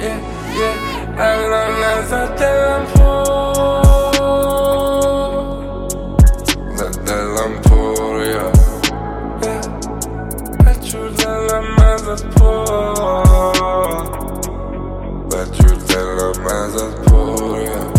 الان ازت دلم دلم پر بجور دلم ازت پر بجور دلم ازت پر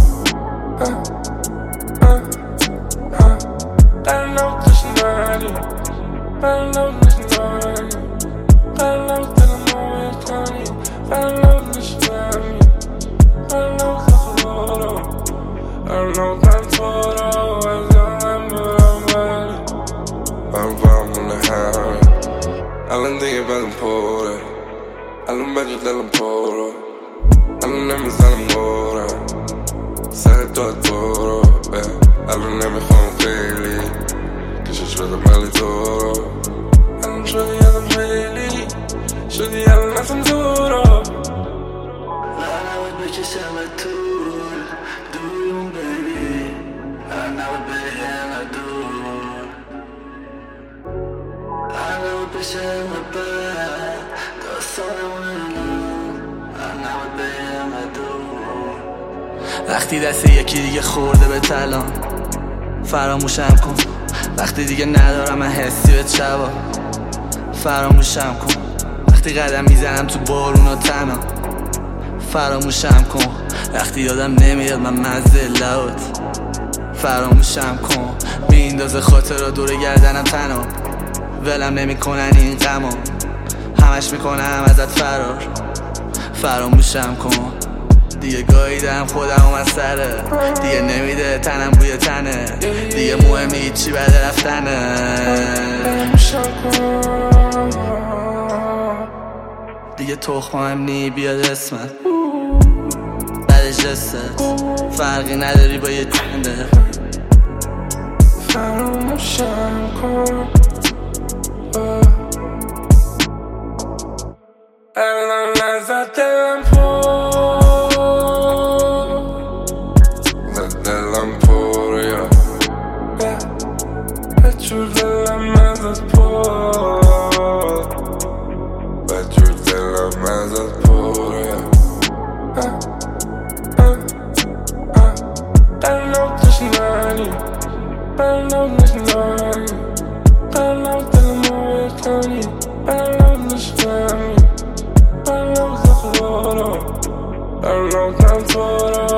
قلب تشنانی قلب تشنانی قلب دلم آیتانی قلب تشنانی قلب تخبارو قلب تنفارو از یادم برم بری برمونه همه الان دیگه بدم پره الان بجور دلم پره الان نمیزنم مورم سر داد برو الان نمیخوام خیلی کشش بدم ولی تو رو الان شدی یادم خیلی شدی الان اصلا تو رو نباید بکشم طول دورون بیبی نباید بهم دور نباید بشم بد داستانمون نباید بهم دور وقتی دست یکی دیگه خورده به تلان فراموشم کن وقتی دیگه ندارم من حسی به شبا فراموشم کن وقتی قدم میزنم تو بارون و تنها فراموشم کن وقتی یادم نمیاد من مزه لبات فراموشم کن میندازه خاطر را دور گردنم تنها ولم نمیکنن این غما همش میکنم ازت فرار فراموشم کن دیگه گاییدم خودم از سره دیگه نمیده تنم بوی تنه دیگه مهم هیچی بعد رفتنه دیگه تخمم نی بیاد اسمت بعدش جست فرقی نداری با یه چنده فراموشم کن الان ازت دلم دلم پر بجور دلم ازت پر بجور دلم ازت پر قلب تشنانی قلب تشنانی قلب دلم آیتانی قلب تشنانی قلب تخبارو قلب تنفارو